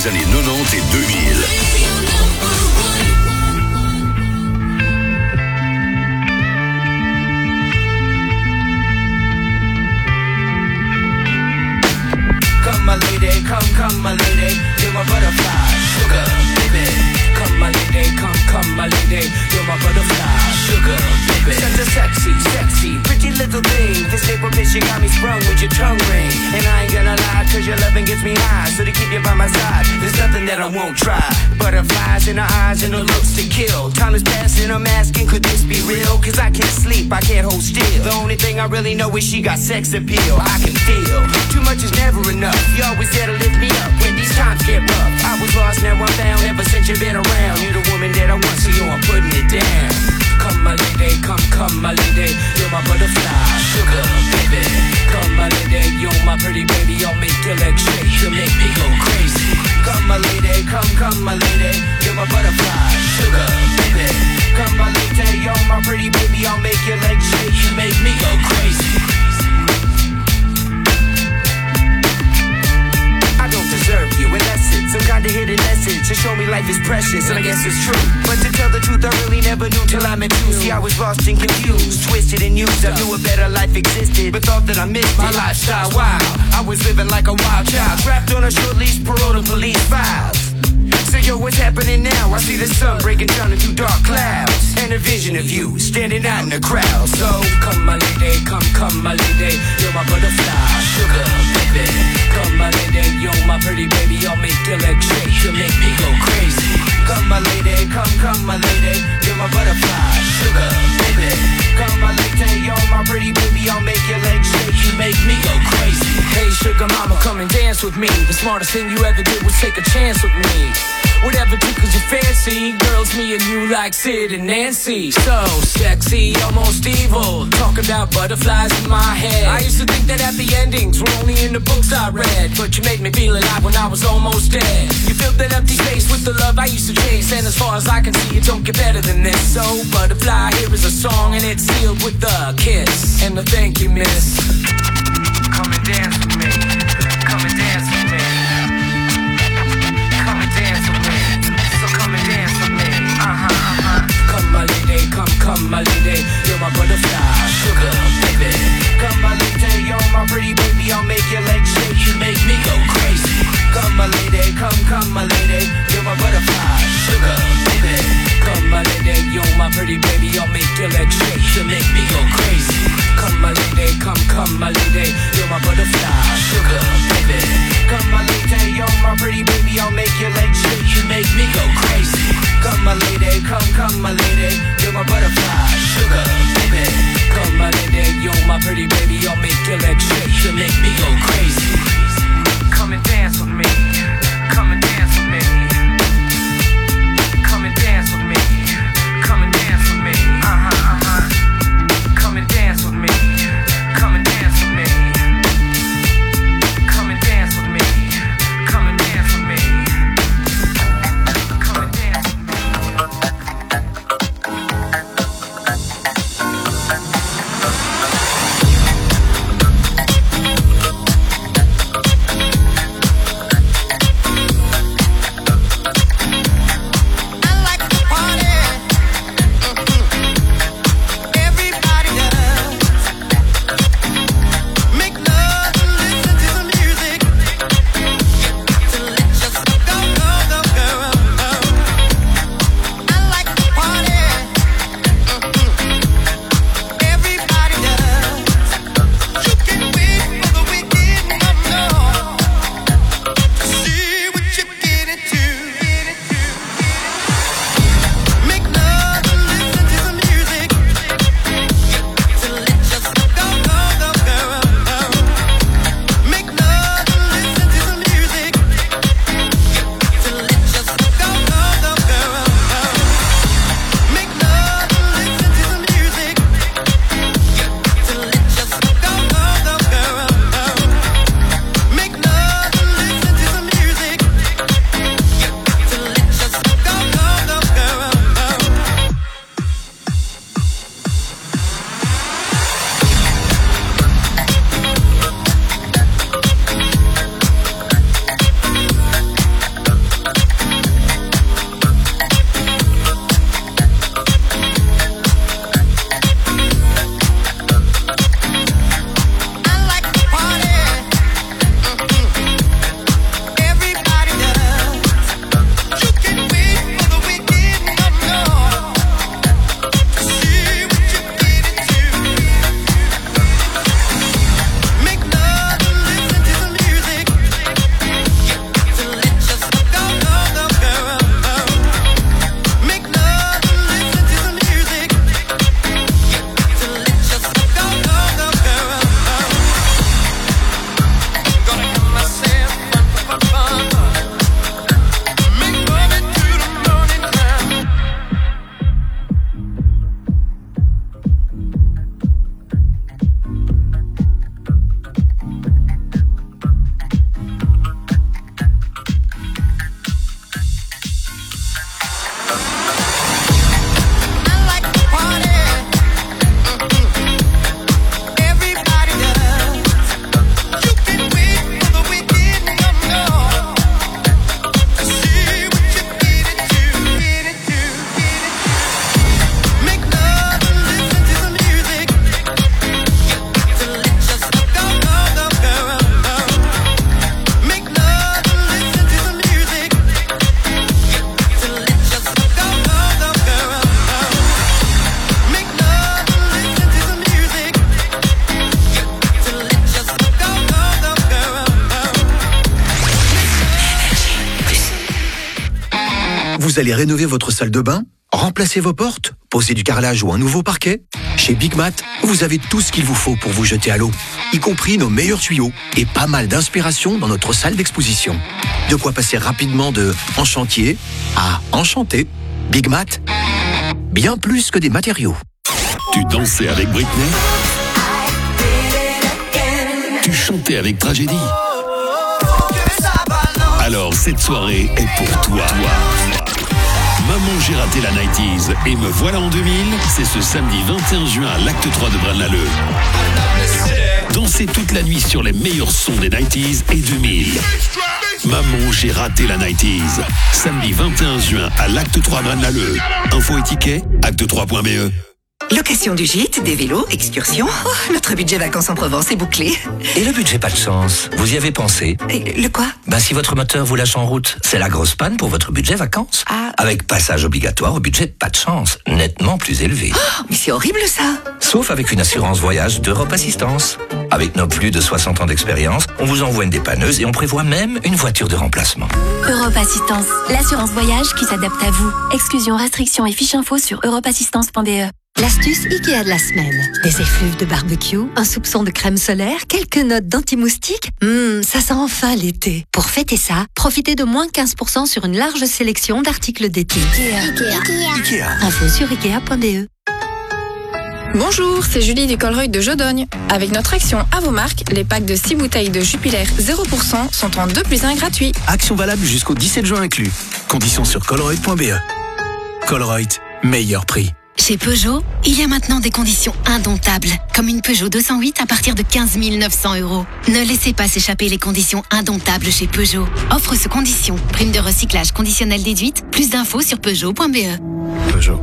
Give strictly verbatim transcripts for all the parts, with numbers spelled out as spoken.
des années quatre-vingt-dix et deux mille. Come my lady, come, come my lady, you're my butterfly, sugar, baby. Come my lady, come, come my lady, you're my butterfly, sugar, baby. Such a sexy, sexy, pretty little thing. This April bitch, you got me sprung with your tongue ring. And I ain't gonna lie, cause your loving gets me high. So to keep you by my side, there's nothing that I won't try. Butterflies in her eyes and her looks to kill. Time is passing, I'm asking, could this be real? Cause I can't sleep, I can't hold still. The only thing I really know is she got sex appeal. I can feel, too much is never enough. You always there to lift me up when these times get rough. I was lost, now I'm found, ever since you've been around. You're the woman that I want, so yo, I'm putting it down. Come my lady, come, come my lady, you're my butterfly, sugar, baby. Come my lady, you're my pretty baby, I'll make your legs shake, you'll make me go crazy. Come my lady, come, come my lady, you're my butterfly, sugar, baby. Come my lady, you're my pretty baby, I'll make your legs shake, you make me go crazy. I don't deserve you, and that's it. Some kind of hidden message to show me life is precious, and I guess it's true. But to tell the truth, I really never knew till I met you. See, I was lost and confused, twisted and used. I knew a better life existed, but thought that I missed it. My lifestyle, wow, I was living like a wild child, trapped on a short leash, parole to police files. So yo, what's happening now? I see the sun breaking down into dark clouds, and a vision of you standing out in the crowd. So come my lady, come, come my lady, you're my butterfly, sugar, baby. Come my lady, you're my pretty baby, I'll make your legs shake, you'll make me go crazy. Come my lady, come, come my lady, you're my butterfly, sugar, baby. Come my lady, you're my pretty baby, I'll make your legs shake, you make me go crazy. Hey sugar mama, come and dance with me. The smartest thing you ever did was take a chance with me. Whatever tickles your fancy, girls, me and you like Sid and Nancy. So sexy, almost evil, talk about butterflies in my head. I used to think that happy endings were only in the books I read, but you made me feel alive when I was almost dead. You filled that empty space with the love I used to chase, and as far as I can see, it don't get better than this. So butterfly, here is a song, and it's sealed with a kiss and a thank you, miss. Come and dance with me, come and dance with me. Come and dance with me, so come and dance with me. Uh-huh, uh-huh. Come my lady, come, come my lady, you're my butterfly, sugar, baby. Come my lady, you're my pretty baby, I'll make your legs shake, you make me go crazy. Come my lady, come, come my lady, you're my butterfly, sugar, baby. Come my lady, you're my pretty baby, I'll make your legs shake, you make me go crazy. Come my lady, come, come my lady, you're my butterfly, sugar, baby. Come my lady, you're my pretty baby, I'll make your legs shake, you make me go crazy. Come my lady, come, come my lady, you're my butterfly, sugar, baby. Come my lady, you're my pretty baby, I'll make your legs shake, you make me go crazy. Come and dance with me, come and dance with me. Come and dance with me, come and dance with me. Uh-huh, uh-huh. Come and dance with me, come and dance with me. Vous allez rénover votre salle de bain, remplacer vos portes, poser du carrelage ou un nouveau parquet? Chez Big Mat, vous avez tout ce qu'il vous faut pour vous jeter à l'eau, y compris nos meilleurs tuyaux et pas mal d'inspiration dans notre salle d'exposition. De quoi passer rapidement de en chantier à enchanté. Big Mat, bien plus que des matériaux. Tu dansais avec Britney? Tu chantais avec Tragédie? Alors cette soirée est pour toi. Maman, j'ai raté la nineties et me voilà en deux mille, c'est ce samedi vingt et un juin à l'acte trois de Braine-l'Alleud. Dansez toute la nuit sur les meilleurs sons des nineties et deux mille. Maman, j'ai raté la nineties. Samedi vingt et un juin à l'acte trois Braine-l'Alleud. Info et tickets, acte trois point b e. Location du gîte, des vélos, excursions. Oh, notre budget vacances en Provence est bouclé. Et le budget pas de chance, vous y avez pensé? Et le quoi? Ben si votre moteur vous lâche en route, c'est la grosse panne pour votre budget vacances. Ah. Avec passage obligatoire au budget pas de chance, nettement plus élevé. Oh, mais c'est horrible ça. Sauf avec une assurance voyage d'Europe Assistance. Avec nos plus de soixante ans d'expérience, on vous envoie une dépanneuse et on prévoit même une voiture de remplacement. Europe Assistance, l'assurance voyage qui s'adapte à vous. Exclusions, restrictions et fiches info sur europe assistance point b e. L'astuce Ikea de la semaine. Des effluves de barbecue, un soupçon de crème solaire, quelques notes d'anti-moustique. Hum, ça sent enfin l'été. Pour fêter ça, profitez de moins quinze pour cent sur une large sélection d'articles d'été. Ikea. Ikea. Ikea. Info sur ikea point b e. Bonjour, c'est Julie du Colruyt de Jodogne. Avec notre action à vos marques, les packs de six bouteilles de Jupiler zéro pour cent sont en deux plus un gratuit. Action valable jusqu'au dix-sept juin inclus. Conditions sur colruyt point b e. Colruyt, meilleur prix. Chez Peugeot, il y a maintenant des conditions indomptables, comme une Peugeot deux cent huit à partir de quinze mille neuf cents euros. Ne laissez pas s'échapper les conditions indomptables chez Peugeot. Offre sous condition, prime de recyclage conditionnelle déduite, plus d'infos sur peugeot point b e. Peugeot.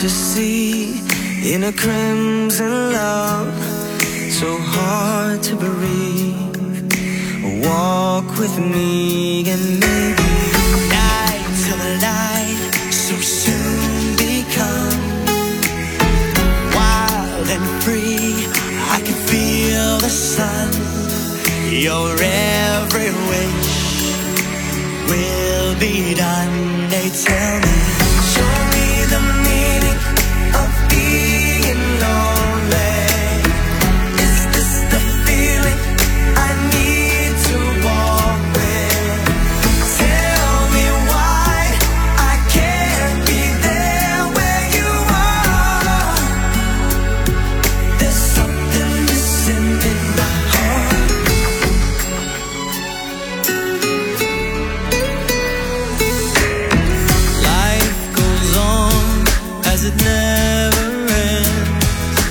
ecstasy in a crimson love, so hard to breathe. Walk with me and maybe night till the light so soon become wild and free. I can feel the sun. Your every wish will be done. They tell me, show me the meaning of being lonely. Is this the feeling I need to walk with? Tell me why I can't be there where you are. There's something missing in my heart. Life goes on as it never ends.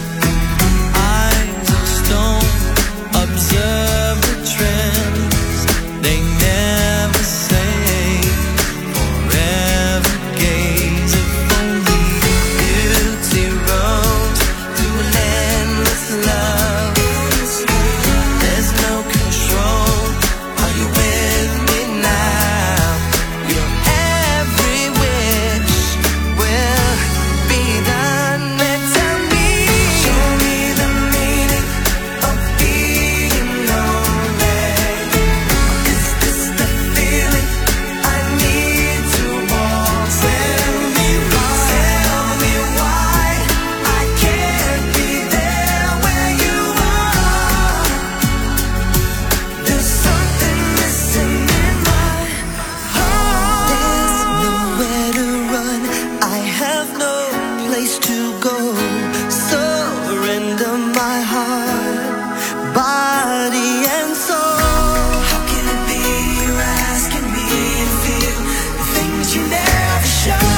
Eyes of stone observe the trends. They never say forever gaze. If only beauty rose through an endless love. There's no control. Are you with me now? Your every wish will be done. Then tell me, show me the meaning of being lonely. Is this the feeling I need to walk? Tell me why, tell me why I can't be there where you are. There's something missing in my heart. There's nowhere to run. I have no place to go. Surrender my heart, body and soul. How can it be you're asking me to feel the things you never show?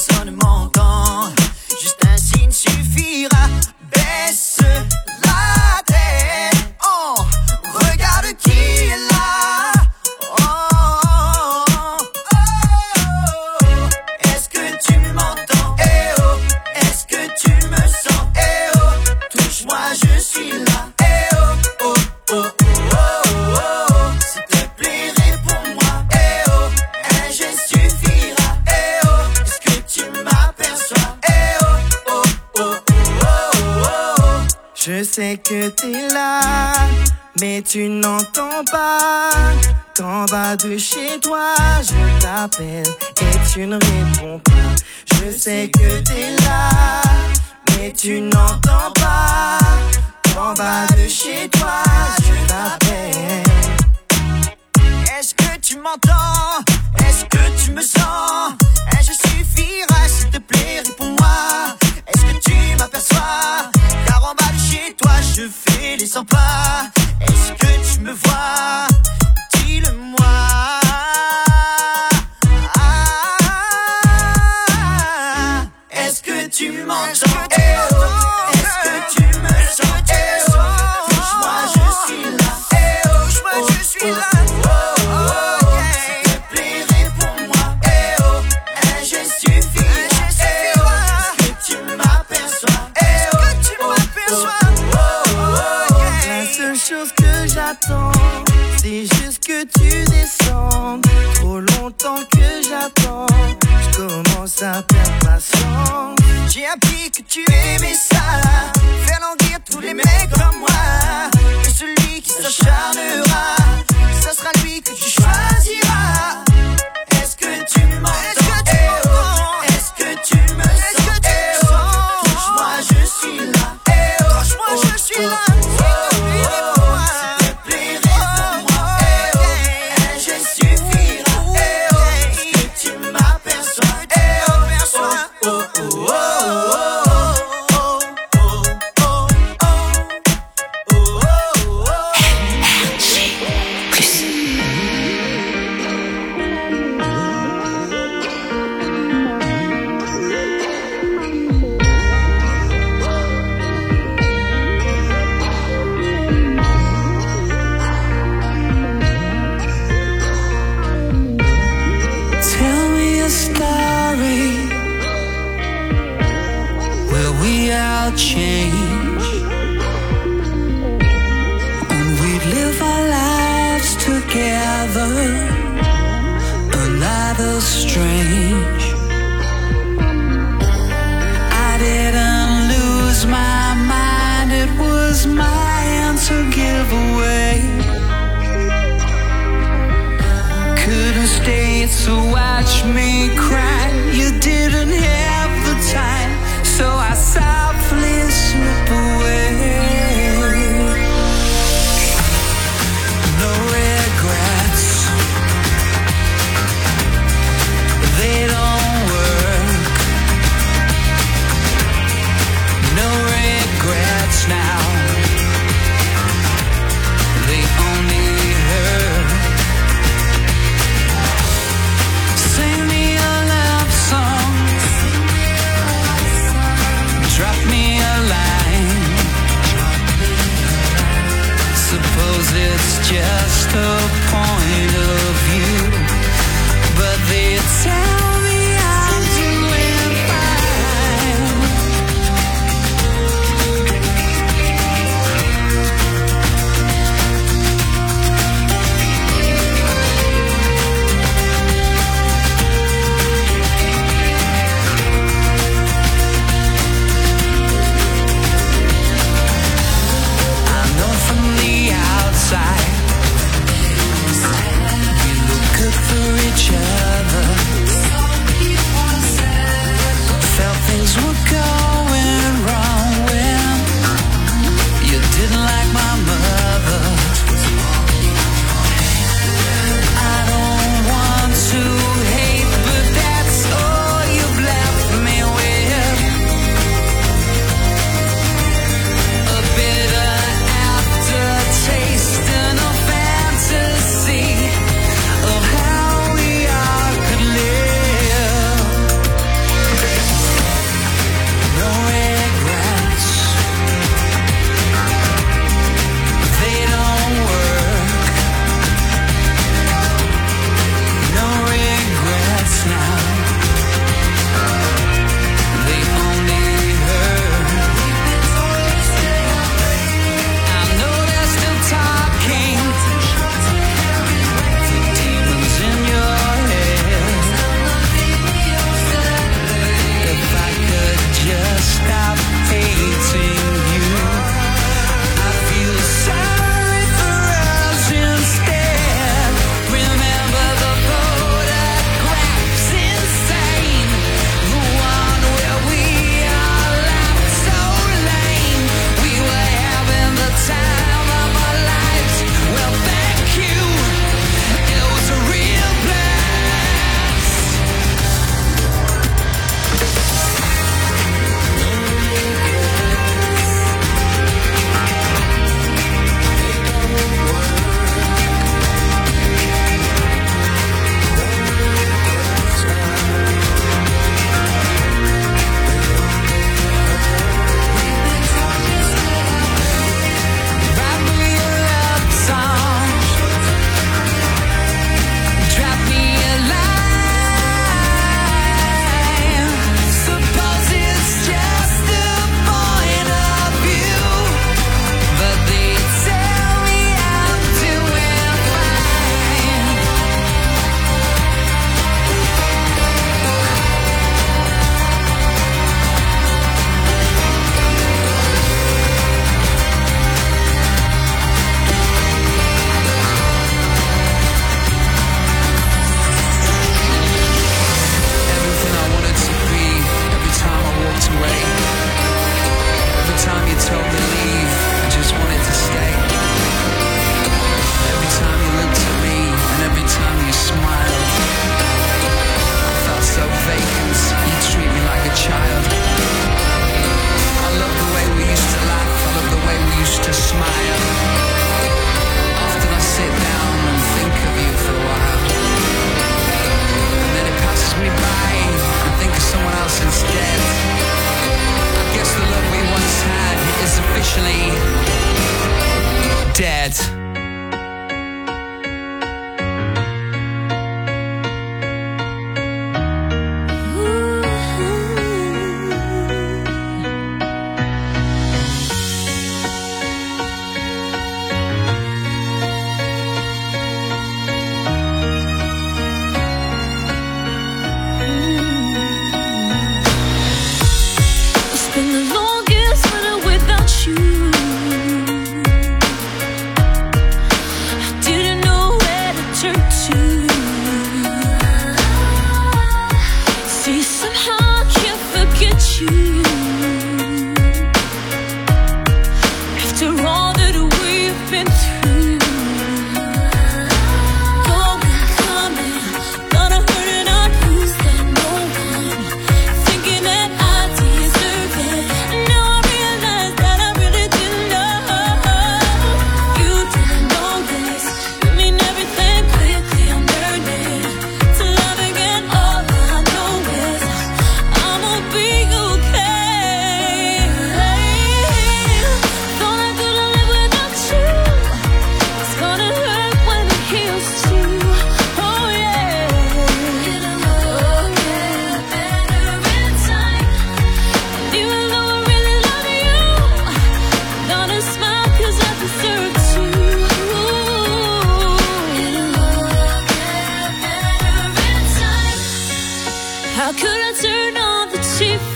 personne m'entend. Juste un signe suffira. Baisse la tête. Oh, regarde qui est là. Oh, oh, oh, oh. Est-ce que tu m'entends? Eh oh, est-ce que tu me sens? Eh oh, touche-moi, je suis là. Eh oh, oh, oh, oh, oh, oh. S'il te plaît, réponds-moi. Eh oh, un geste suffira. Eh oh, est-ce que tu m'aperçois? Eh oh, oh, oh, oh, oh, oh. Je sais que t'es là, mais tu n'entends pas. Qu'en bas de chez toi, je t'appelle et tu ne réponds pas. Je sais que t'es là, mais tu n'entends pas. Qu'en bas de chez toi, je t'appelle. Est-ce que tu m'entends? Est-ce que tu me sens? Un geste suffira, s'il te plaît, réponds-moi. Est-ce que tu m'aperçois? Car en bas de chez toi, je fais les cent pas. Est-ce que tu me vois? Dis-le-moi. Ah, est-ce que tu m'entends? Eh oh, est-ce que tu me sens? Eh oh, touche-moi, je suis là. Eh oh, touche-moi, je suis là. C'est juste que tu descends. Trop longtemps que j'attends. Je commence à perdre patience. J'ai appris que tu aimais ça. Faire languir tous les mecs comme moi. Que celui qui s'acharnera, ça sera lui que tu choisiras. Est-ce que tu m'entends? Eh oh, est-ce que tu me sens? Eh oh, touche-moi, je suis là. Eh oh, touche-moi, je suis là. So watch me cry. You didn't have the time, so I softly slip away. No regrets, they don't work. No regrets now, they only hurt. Sing me a love song, drop me a line. Suppose it's just a point of view, but they tell me I'm doing fine. I know from the outside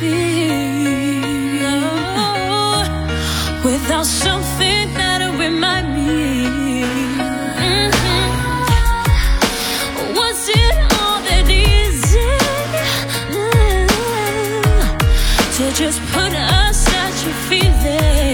feel oh, without something that'll remind me. Mm-hmm. Was it all that easy mm-hmm. to just put aside your feelings?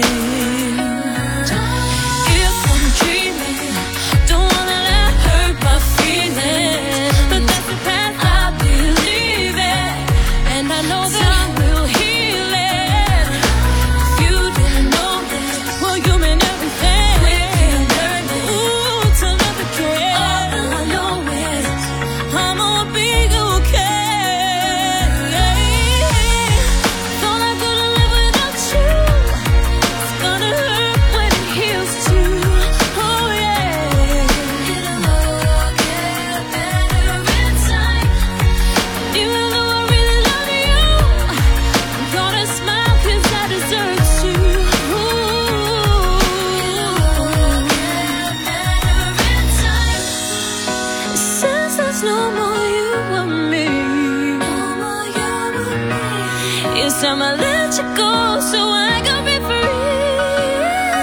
I'ma let you go so I can be free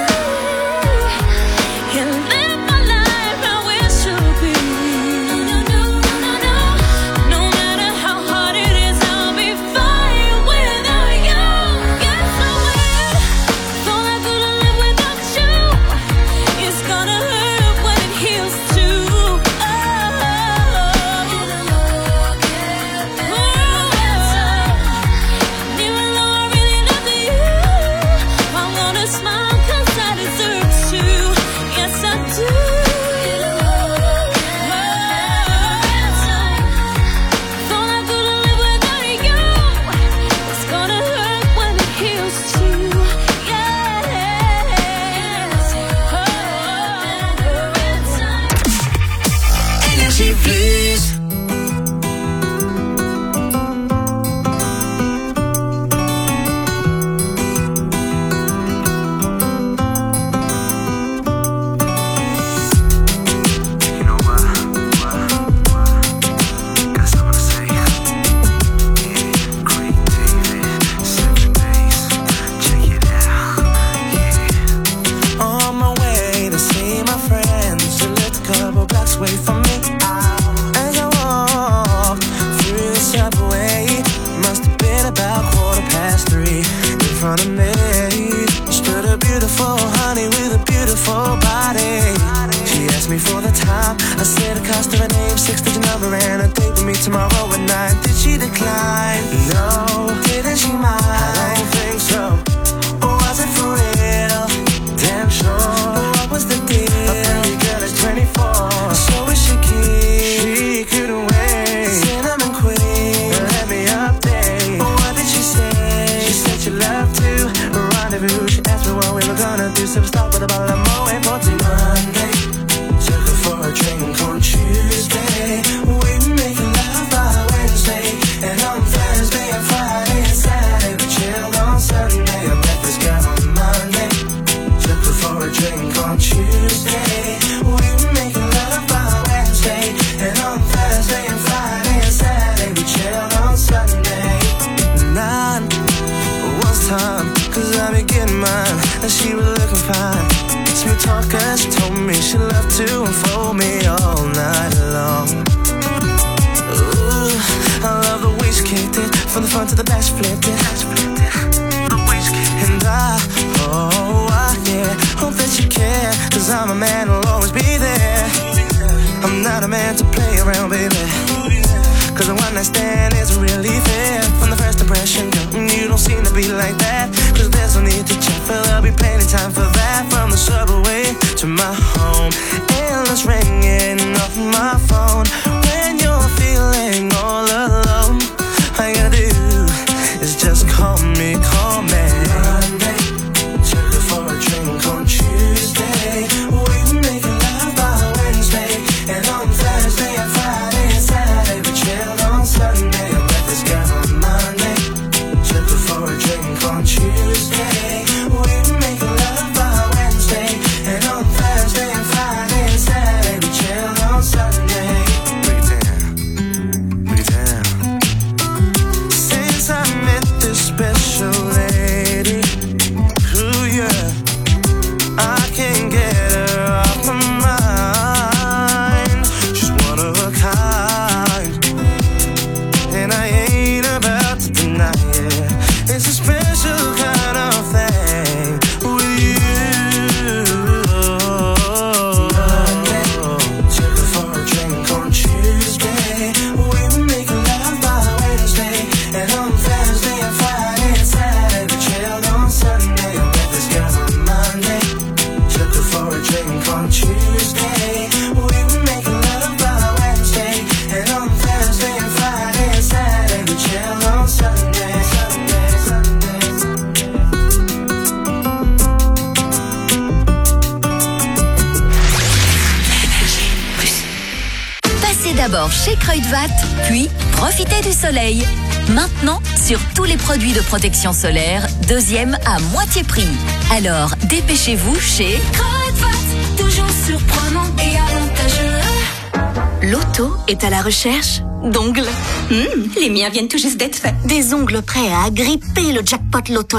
and live my life how it should be. No, no, no, no, no. No matter how hard it is, I'll be fine without you. Yes, I will. Thought I couldn't live without you. It's gonna hurt when it heals too. Thursday and Friday and Saturday we chilled on Sunday. I met this girl on Monday. D'abord chez Kruidvat, puis profitez du soleil. Maintenant, sur tous les produits de protection solaire, deuxième à moitié prix. Alors, dépêchez-vous chez Kruidvat, toujours surprenant et avantageux. L'auto est à la recherche d'ongles. Mmh, les miens viennent tout juste d'être faits. Des ongles prêts à agripper le jackpot loto.